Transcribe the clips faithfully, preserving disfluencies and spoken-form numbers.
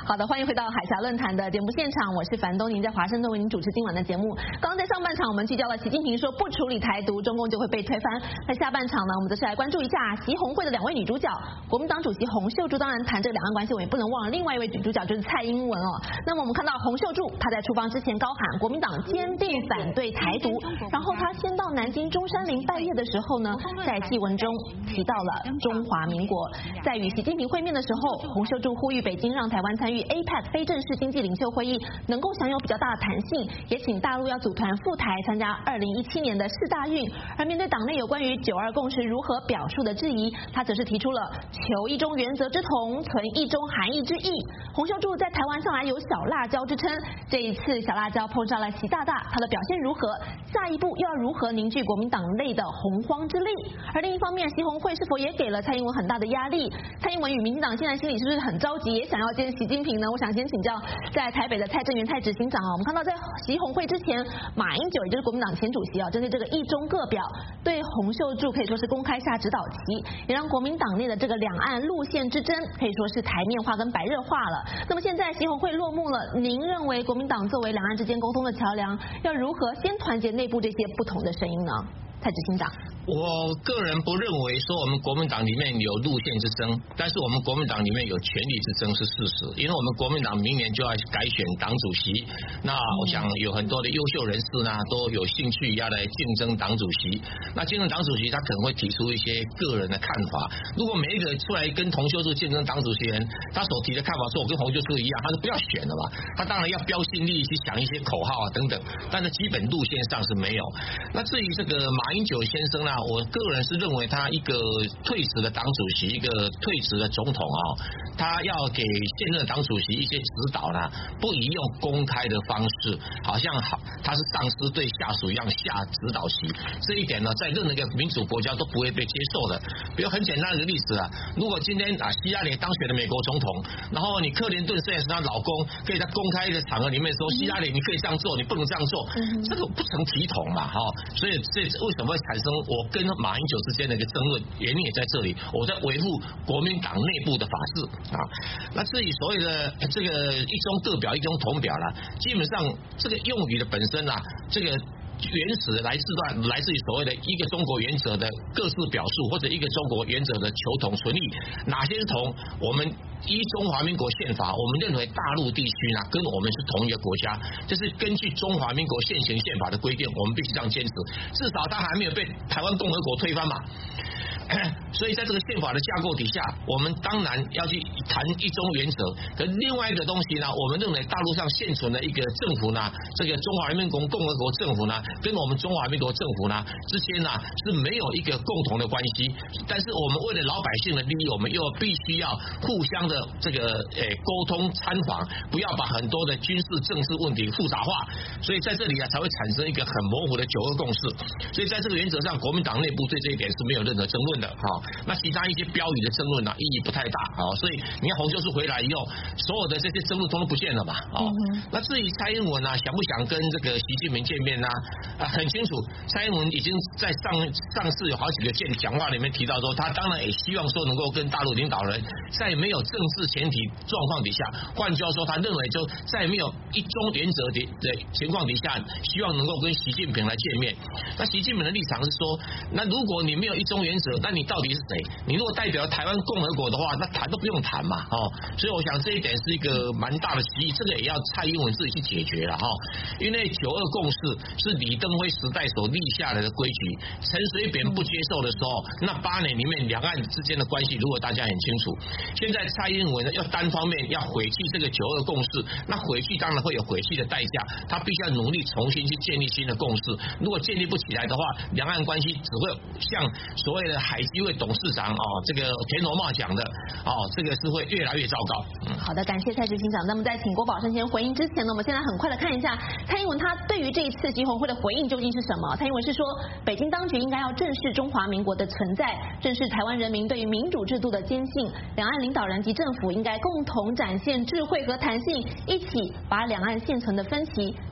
好的，欢迎回到海峡论坛的节目现场，我是樊东宁，在华盛顿为您主持今晚的节目。刚刚在上半场我们聚焦了习近平说不处理台独，中共就会被推翻。在下半场呢，我们则是来关注一下习红会的两位女主角，国民党主席洪秀柱。当然谈这个两岸关系，我们也不能忘了另外一位女主角就是蔡英文哦。那么我们看到洪秀柱她在出访之前高喊国民党坚定反对台独，然后她先到南京中山陵拜谒的时候呢，在祭文中提到了中华民国。在与习近平会面的时候，洪秀柱呼吁北京让台湾参与 A P E C 非正式经济领袖会议，能够享有比较大的弹性，也请大陆要组团赴台参加二零一七年的世大运。而面对党内有关于九二共识如何表述的质疑，他则是提出了求一中原则之同，存一中含义之意。洪秀柱在台湾向来有小辣椒之称，这一次小辣椒碰上了习大大，他的表现如何？下一步又要如何凝聚国民党内的洪荒之力？而另一方面，习红会是否也给了蔡英文很大的压力？蔡英文与民进党现在心里是不是很着急，也想要见习近平呢？我想先请教在台北的蔡正元蔡执行长啊，我们看到在习红会之前，马英九也就是国民党前主席啊，针对这个一中各表，对洪秀柱可以说是公开下指导棋，也让国民党内的这个两岸路线之争可以说是台面化跟白热化了。那么现在习红会落幕了，您认为国民党作为两岸之间沟通的桥梁，要如何先团结内部这些不同的声音呢？蔡执行长。 我个人不认为说我们国民党里面有路线之争，但是我们国民党里面有权力之争是事实。因为我们国民党明年就要改选党主席，那我想有很多的优秀人士呢都有兴趣要来竞争党主席。那竞争党主席，他可能会提出一些个人的看法。如果每一个出来跟洪秀柱竞争党主席人，他所提的看法说我跟洪秀柱一样，他是不要选的嘛。他当然要标新立异去想一些口号啊等等，但是基本路线上是没有。那至于这个马英九先生呢？我个人是认为他一个退职的党主席，一个退职的总统啊，他要给现任党主席一些指导呢，不宜用公开的方式，好像好他是上司对下属一样下指导棋。这一点呢，在任何一个民主国家都不会被接受的。比如很简单的一个例子啊，如果今天啊希拉里当选的美国总统，然后你克林顿虽然是她老公，可以在公开的场合里面说希拉里你可以这样做，你不能这样做，这个不成体统嘛哈。所以这为什么会产生我跟马英九之间的一个争论，原因也在这里。我在维护国民党内部的法治啊。那至于所谓的这个一中各表、一中同表啦，基本上这个用语的本身啊，这个原始来自段来自于所谓的一个中国原则的各自表述，或者一个中国原则的求同存异。哪些是同？我们依中华民国宪法，我们认为大陆地区呢跟我们是同一个国家，这是根据中华民国现行宪法的规定，我们必须这样坚持。至少它还没有被台湾共和国推翻嘛。所以在这个宪法的架构底下，我们当然要去谈一中原则。可另外一个东西呢，我们认为大陆上现存的一个政府呢，这个中华人民共和国政府呢，跟我们中华民国政府呢之间呢是没有一个共同的关系。但是我们为了老百姓的利益，我们又必须要互相的这个诶沟通参访，不要把很多的军事政治问题复杂化。所以在这里啊才会产生一个很模糊的九二共识。所以在这个原则上，国民党内部对这一点是没有任何争论的。好，那其他一些标语的争论呢，意义不太大。好，所以你看洪秀柱回来以后，所有的这些争论通通不见了嘛。哦，那至于蔡英文呢，想不想跟这个习近平见面呢？啊，很清楚，蔡英文已经在上上次有好几个见讲话里面提到说，他当然也希望说能够跟大陆领导人在没有政治前提状况底下，换句话说，他认为就在没有一中原则的的情况底下，希望能够跟习近平来见面。那习近平的立场是说，那如果你没有一中原则，那你到底是谁？你如果代表台湾共和国的话，那谈都不用谈嘛，哦，所以我想这一点是一个蛮大的歧义，这个也要蔡英文自己去解决了哈。因为九二共识是李登辉时代所立下来的规矩，陈水扁不接受的时候，那八年里面两岸之间的关系，如果大家很清楚，现在蔡英文呢要单方面要毁弃这个九二共识，那毁弃当然会有毁弃的代价，他必须要努力重新去建立新的共识。如果建立不起来的话，两岸关系只会像所谓的海基会董事长哦，这个田荣茂讲的哦，这个是会越来越糟糕。 嗯，好的，感谢蔡执行长。那么在请郭宝胜先回应之前呢，我们现在很快的看一下蔡英文他对于这一次习红会的回应究竟是什么？蔡英文是说，北京当局应该要正视中华民国的存在，正视台湾人民对于民主制度的坚信，两岸领导人及政府应该共同展现智慧和弹性，一起把两岸现存的分歧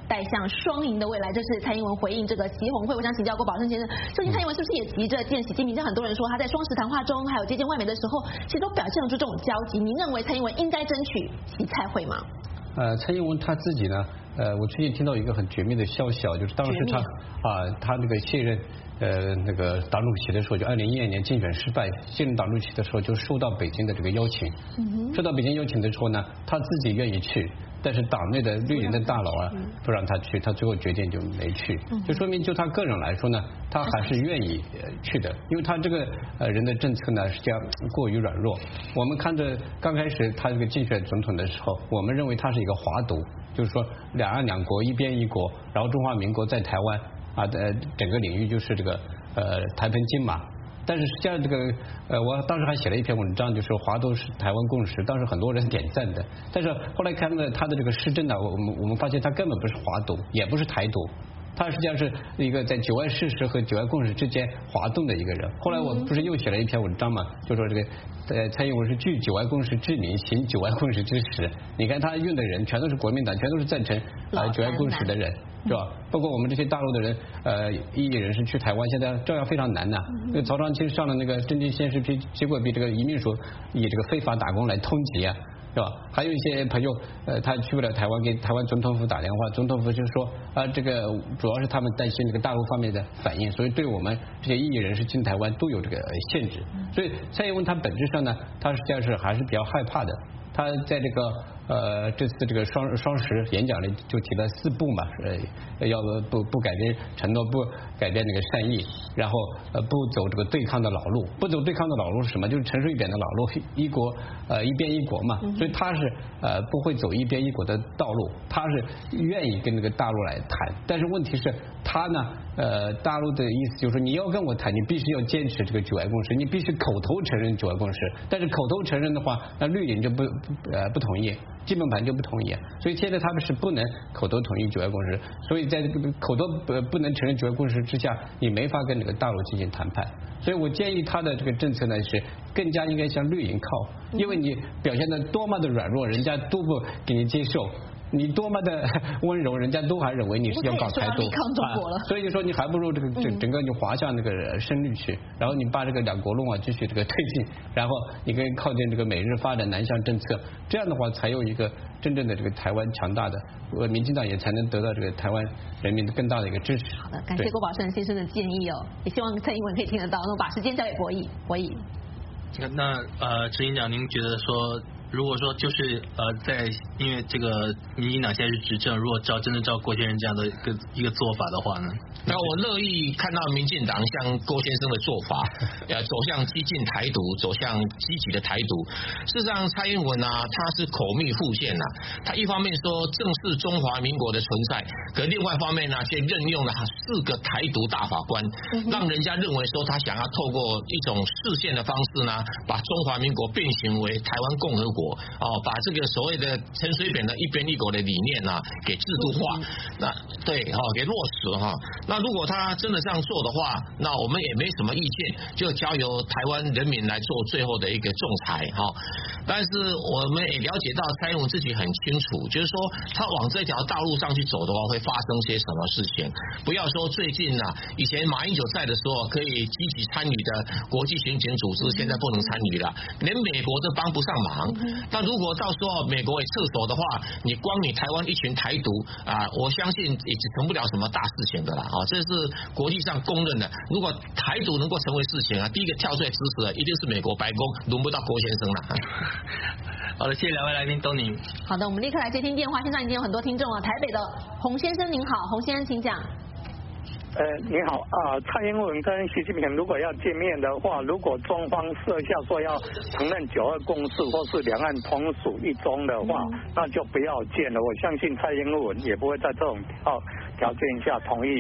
带向双赢的未来。这是蔡英文回应这个习红会。我想请教郭宝胜先生，究竟蔡英文是不是也急着见习近平？像很多人说他在双十谈话中，还有接见外媒的时候，其实都表现出这种交集。您认为蔡英文应该争取习蔡会吗？ 呃，蔡英文他自己呢，呃，我最近听到一个很绝密的消息啊，就是当时他啊，他那个卸任呃那个党主席的时候，就二零一二年竞选失败，卸任党主席的时候就收到北京的这个邀请，嗯、收到北京邀请的时候呢，他自己愿意去。但是党内的绿营的大佬啊，不让他去，他最后决定就没去，就说明就他个人来说呢，他还是愿意去的，因为他这个呃人的政策呢实际上过于软弱。我们看着刚开始他这个竞选总统的时候，我们认为他是一个华独，就是说两岸两国一边一国，然后中华民国在台湾啊的整个领域就是这个呃台澎金马。但是实际上这个呃，我当时还写了一篇文章，就是华都是台湾共识，当时很多人点赞的。但是后来看了他的这个施政呢，我们我们发现他根本不是华独，也不是台独，他实际上是一个在九二事实和九二共识之间滑动的一个人。后来我不是又写了一篇文章嘛，就说这个呃蔡英文是据九二共识之名，行九二共识之实。你看他用的人全都是国民党，全都是赞成呃九二共识的人。是吧？包括我们这些大陆的人，呃，异议人士去台湾，现在照样非常难呐。那个曹长青上了那个政经先试批，结果比这个移民署以这个非法打工来通缉啊，是吧？还有一些朋友，呃，他去不了台湾，给台湾总统府打电话，总统府就是说啊、呃，这个主要是他们担心这个大陆方面的反应，所以对我们这些异议人士进台湾都有这个限制。所以蔡英文他本质上呢，他实际上是还是比较害怕的。他在这个呃这次这个双双十演讲里就提了四不嘛，呃要不不改变承诺，不改变那个善意，然后呃不走这个对抗的老路，不走对抗的老路是什么？就是陈水扁的老路，一国呃一边一国嘛，所以他是呃不会走一边一国的道路，他是愿意跟那个大陆来谈，但是问题是他呢呃大陆的意思就是说你要跟我谈，你必须要坚持这个九二共识，你必须口头承认九二共识，但是口头承认的话，那绿营就不呃不同意，基本盘就不同意，所以现在他们是不能口头同意九二共识，所以在这个口头不不能承认九二共识之下，你没法跟这个大陆进行谈判。所以我建议他的这个政策呢是更加应该向绿营靠，因为你表现的多么的软弱，人家都不给你接受。你多么的温柔，人家都还认为你是要搞台独啊， 所以就说你还不如这个整整个你滑向那个深绿去，然后你把这个两国论啊继续这个推进，然后你可以靠近这个美日发展南向政策，这样的话才有一个真正的这个台湾强大的，呃，民进党也才能得到这个台湾人民的更大的一个支持。 好的，感谢郭宝胜先生的建议哦，也希望蔡英文可以听得到。那我把时间交给博弈，博弈。 那呃，执行长，您觉得说？如果说就是呃，在因为这个民进党现在是执政，如果照真的照郭先生这样的一个一个做法的话呢， 那我乐意看到民进党像郭先生的做法，呃，走向激进台独，走向积极的台独。事实上，蔡英文啊，他是口蜜腹剑呐、啊，他一方面说正视中华民国的存在，可另外一方面呢，却任用了四个台独大法官，让人家认为说他想要透过一种视线的方式呢，把中华民国变形为台湾共和国。哦，把这个所谓的陈水扁的一边一国的理念啊，给制度化，那对哈、哦，给落实哈、哦。那如果他真的这样做的话，那我们也没什么意见，就交由台湾人民来做最后的一个仲裁哈、哦。但是我们也了解到蔡英文自己很清楚，就是说他往这条道路上去走的话，会发生些什么事情。不要说最近啊，以前马英九在的时候可以积极参与的国际刑警组织，现在不能参与了，连美国都帮不上忙。但如果到时候美国也撤手的话，你光你台湾一群台独啊，我相信也成不了什么大事情的啦啊，这是国际上公认的。如果台独能够成为事情啊，第一个跳出来支持的一定是美国白宫，轮不到郭先生了。 好的，谢谢两位来宾，东宁。 好的，我们立刻来接听电话，线上已经有很多听众了。台北的洪先生您好，洪先生请讲。 呃，你好啊、呃，蔡英文跟习近平如果要见面的话，如果中方设下说要承认九二共识或是两岸同属一中的话，嗯、那就不要见了。我相信蔡英文也不会在这种条条件下同意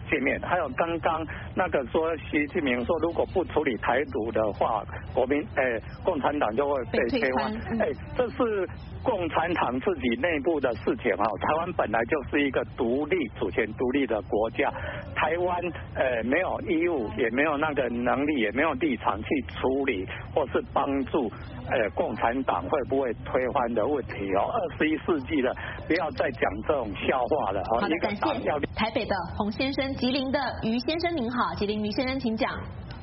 见面。还有刚刚那个说习近平说，如果不处理台独的话，国民诶共产党就会被推翻。哎，这是共产党自己内部的事情哈。台湾本来就是一个独立、主权独立的国家，台湾呃没有义务，也没有那个能力，也没有立场去处理或是帮助呃共产党会不会推翻的问题哦。二十一世纪了，不要再讲这种笑话了。 好的，感谢台北的洪先生，吉林的于先生您好，吉林于先生请讲。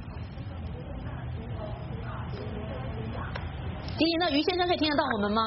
吉林的于先生可以听得到我们吗？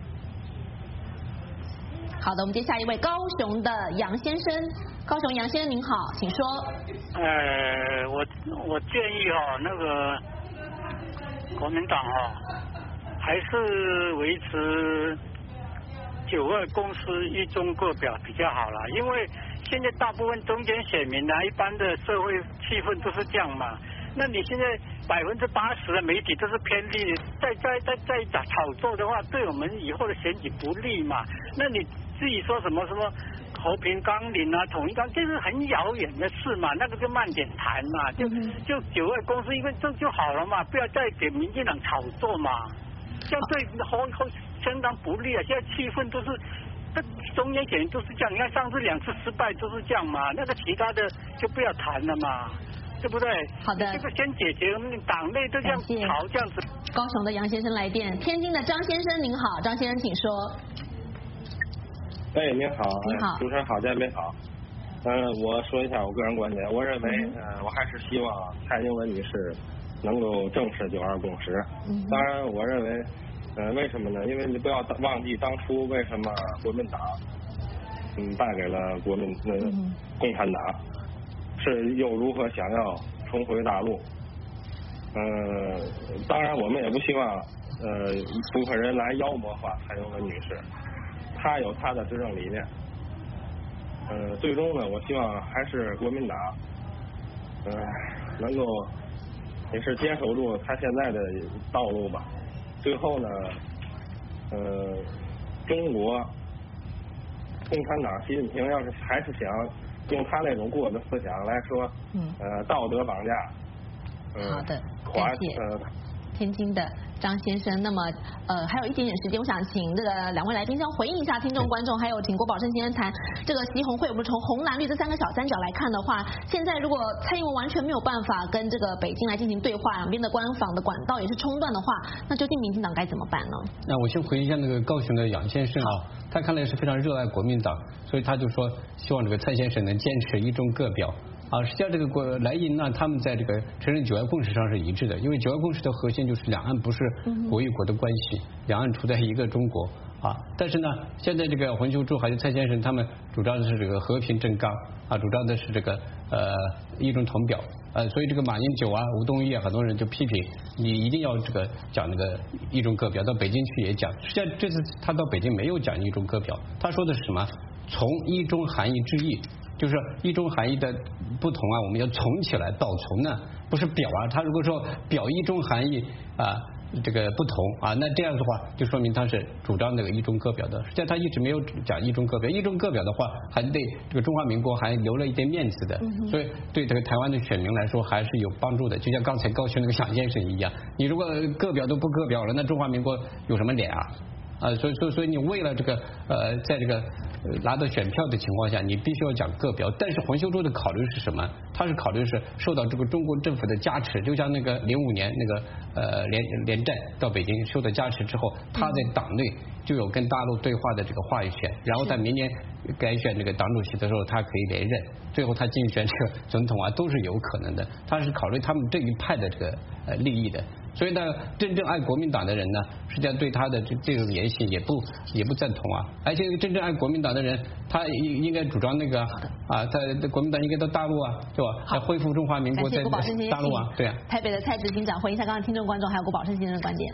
好的，我们接下一位高雄的杨先生，高雄杨先生您好，请说。 呃，我我建议哈、哦，那个国民党哈、哦，还是维持九二共识一中各表比较好啦，因为现在大部分中间选民啊，一般的社会气氛都是这样嘛。那你现在百分之八十的媒体都是偏绿，再再再再再炒作的话，对我们以后的选举不利嘛。那你至于说什么什么和平纲领啊、统一纲，这是很遥远的事嘛，那个就慢点谈嘛，就就九二共识一个就就好了嘛，不要再给民进党炒作嘛，这样对后后相当不利啊。现在气氛都是。这中间选都是这样，你看上次两次失败都是这样嘛，那个其他的就不要谈了嘛，对不对？ 好的， 这个先解决，我们党内都这样吵这样子。 高雄的杨先生来电，天津的张先生您好，张先生请说。 哎，您好， 你好， 主持人好，嘉宾好。嗯、呃，我说一下我个人观点，我认为，嗯、呃，我还是希望蔡英文女士能够正视九二共识。嗯、当然，我认为。呃，为什么呢？因为你不要忘记当初为什么国民党嗯败给了国民呃共产党，是又如何想要重回大陆？呃，当然我们也不希望呃部分人来妖魔化蔡英文女士，她有她的执政理念。呃，最终呢，我希望还是国民党呃能够也是坚守住他现在的道路吧。最后呢，呃，中国共产党习近平要是还是想用他那种过的思想来说，嗯，呃，道德绑架， 呃、好的，感谢。呃天津的张先生，那么呃还有一点点时间，我想请这个两位来宾先回应一下听众观众，还有请郭宝胜先生谈这个习红会。我们从红蓝绿这三个小三角来看的话，现在如果蔡英文完全没有办法跟这个北京来进行对话，两边的官方的管道也是中断的话，那究竟民进党该怎么办呢？ 那我先回应一下那个高雄的杨先生啊，他看来是非常热爱国民党，所以他就说希望这个蔡先生能坚持一中各表。啊，实际上这个国莱茵呢，他们在这个承认九二共识上是一致的，因为九二共识的核心就是两岸不是国与国的关系，两岸处在一个中国啊。但是呢，现在这个洪秀柱还有蔡先生他们主张的是这个和平正纲啊，主张的是这个呃一中同表，呃，所以这个马英九啊、吴东义啊，很多人就批评你一定要这个讲那个一中各表，到北京去也讲。实际上这次他到北京没有讲一中各表，他说的是什么？从一中含义之意。就是一中含义的不同啊，我们要从起来，导从呢不是表啊。他如果说表一中含义啊这个不同啊，那这样的话就说明他是主张那个一中各表的。实际上他一直没有讲一中各表，一中各表的话还对这个中华民国还留了一点面子的，所以对这个台湾的选民来说还是有帮助的。就像刚才高雄那个蒋先生一样，你如果各表都不各表了，那中华民国有什么脸啊？啊，所以所以所以你为了这个呃，在这个、呃、拿到选票的情况下，你必须要讲各表。但是洪秀柱的考虑是什么？他是考虑是受到这个中国政府的加持，就像那个零五年那个呃连连战到北京受到加持之后，他在党内就有跟大陆对话的这个话语权，然后在明年改选这个党主席的时候，他可以连任，最后他竞选这个总统啊，都是有可能的。他是考虑他们这一派的这个呃利益的。所以呢，真正爱国民党的人呢，实际上对他的这这种言行也不也不赞同啊。而且真正爱国民党的人，他应应该主张那个啊，在国民党应该到大陆啊，是吧？来恢复中华民国在大陆啊，对啊。 台北的蔡执行长回应一下刚刚听众观众还有郭宝胜先生的观点。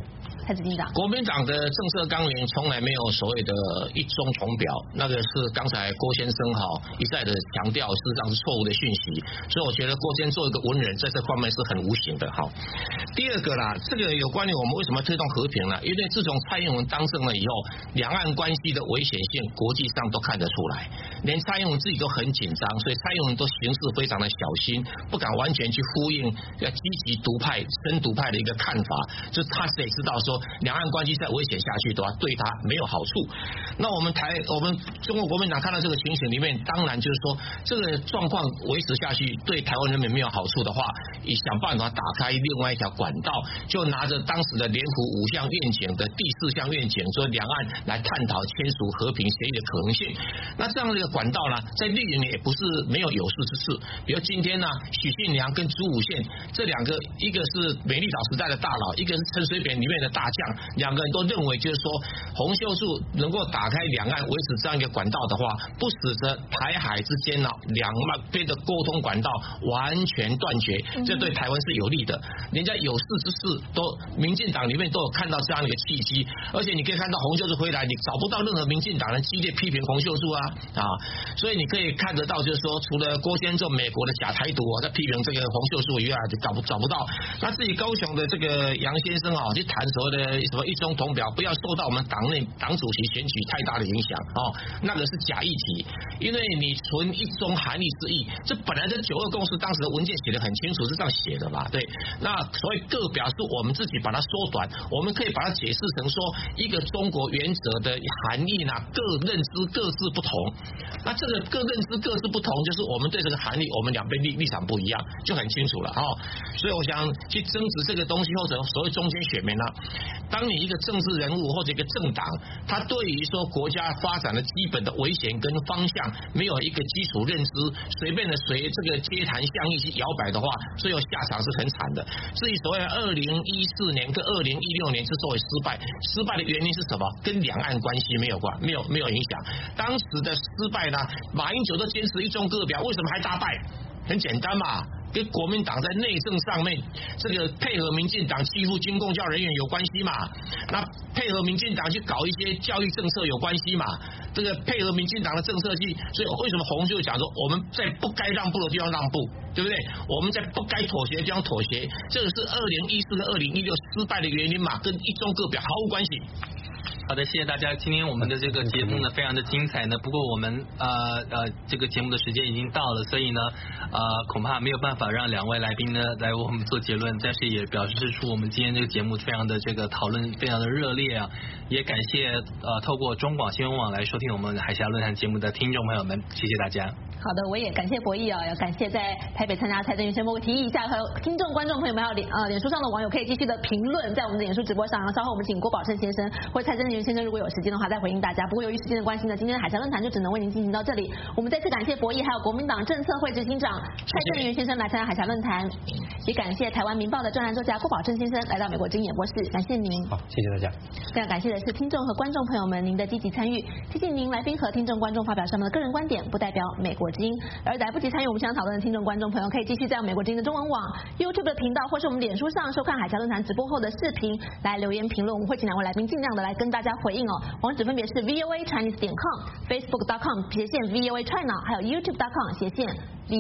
蔡执行长。 国民党的政策纲领从来没有所谓的一中同表，那个是刚才郭先生哈一再的强调，事实上是错误的讯息。所以我觉得郭先生做一个文人，在这方面是很无形的哈。第二个啦，这个有关于我们为什么推动和平呢？因为自从蔡英文当政了以后，两岸关系的危险性国际上都看得出来，连蔡英文自己都很紧张，所以蔡英文都行事非常的小心，不敢完全去呼应要积极独派、深独派的一个看法，就是他也知道说两岸关系再危险下去的话，对他没有好处。那我们台我们中国国民党看到这个情形里面，当然就是说这个状况维持下去，对台湾人民没有好处的话，以想办法打开另外一条管道，就拿着当时的联合五项愿景的第四项愿景，说两岸来探讨签署和平协议的可能性。那这样的一个管道呢，在绿营也不是没有有事之事。比如今天呢，许信良跟朱武宪这两个，一个是美丽岛时代的大佬，一个是陈水扁里面的大将，两个人都认为就是说，洪秀柱能够打开两岸维持这样一个管道的话，不使得台海之间呢两边的沟通管道完全断绝，这对台湾是有利的。人家有事之事都民进党里面都有看到这样的一个契机，而且你可以看到洪秀柱回来，你找不到任何民进党人激烈批评洪秀柱啊啊，所以你可以看得到，就是说除了郭先生美国的假台独啊在批评这个洪秀柱以外，就找不找不到。那至于高雄的这个杨先生啊，去谈所谓的什么一中同表，不要受到我们党内党主席选举太大的影响哦，那个是假议题，因为你纯一中含义之意，这本来这九二共识当时的文件写得很清楚，是这样写的嘛？对，那所谓各表是我们自己把它缩短，我们可以把它解释成说一个中国原则的含义呢，各认知各自不同。那这个各认知各自不同，就是我们对这个含义，我们两边立立场不一样，就很清楚了哦。所以我想去争执这个东西，或者所谓中间选民呢，当你一个政治人物或者一个政党，他对于说国家发展的基本的危险跟方向没有一个基础认知，随便的随这个街谈巷议去摇摆的话，最后下场是很惨的。至于所谓二零一四年跟二零一六年之所以失败，失败的原因是什么？跟两岸关系没有关，没有没有影响。当时的失败呢，马英九都坚持一中各表，为什么还大败？很简单嘛，跟国民党在内政上面这个配合民进党欺负军公教人员有关系嘛？那配合民进党去搞一些教育政策有关系嘛？这个配合民进党的政策去，所以为什么洪就讲说我们在不该让步的地方让步，对不对？我们在不该妥协的地方妥协，这个是二零一四跟二零一六失败的原因嘛，跟一中各表毫无关系。 好的，谢谢大家。今天我们的这个节目呢，非常的精彩呢。不过我们呃呃这个节目的时间已经到了，所以呢呃恐怕没有办法让两位来宾呢来为我们做结论。但是也表示出我们今天这个节目非常的这个讨论非常的热烈啊。也感谢呃透过中广新闻网来收听我们海峡论坛节目的听众朋友们，谢谢大家。 好的，我也感谢博弈啊，要感谢在台北参加蔡正元宣布提议一下，和听众观众朋友们还有脸呃脸书上的网友可以继续的评论在我们的脸书直播上。稍后我们请郭宝胜先生或蔡正元先生如果有时间的话再回应大家。不过由于时间的关系呢，今天的海峡论坛就只能为您进行到这里。我们再次感谢博弈还有国民党政策会执行长蔡正元先生来参加海峡论坛，也感谢台湾民报的专栏作家郭宝胜先生来到美国之音演播室，感谢您。 好，谢谢大家。 非常感谢的是听众和观众朋友们您的积极参与，提醒您来宾和听众观众发表上面的个人观点不代表美国之音，而来不及参与我们现场讨论的听众观众朋友可以继续在美国之音的中文网 YouTube 的频道或是我们脸书上收看海峡论坛直播后的视频来留言评论，我们会请两位来宾尽量的来跟大家回应哦。网址分别是 voa chinese 点 com、facebook dot com 斜线 voa china， 还有 youtube dot com 斜线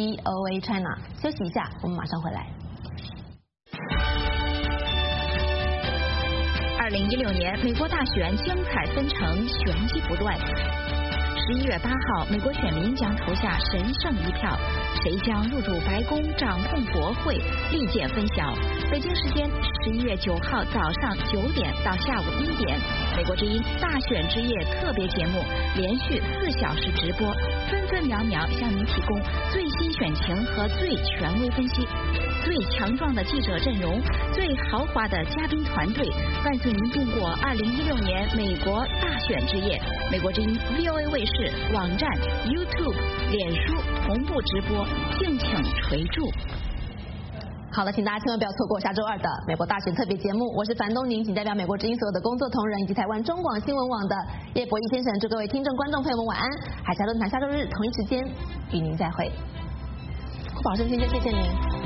voa china。休息一下，我们马上回来。 二零一六年美国大选精彩纷呈，玄机不断。十一月八号，美国选民将投下神圣一票，谁将入主白宫掌控国会，利剑分晓。北京时间十一月九号早上九点到下午一点，美国之音大选之夜特别节目连续四小时直播，分分秒秒向您提供最新选情和最权威分析。最强壮的记者阵容，最豪华的嘉宾团队，伴随您度过二零一六年美国大选之夜。美国之音 V O A 卫视网站、YouTube、脸书同步直播，敬请垂注。 好了，请大家千万不要错过下周二的美国大选特别节目。我是樊东宁，请代表美国之音所有的工作同仁以及台湾中广新闻网的叶博弈先生，祝各位听众观众朋友们晚安。海峡论坛下周日同一时间与您再会。郭宝胜先生，谢谢您。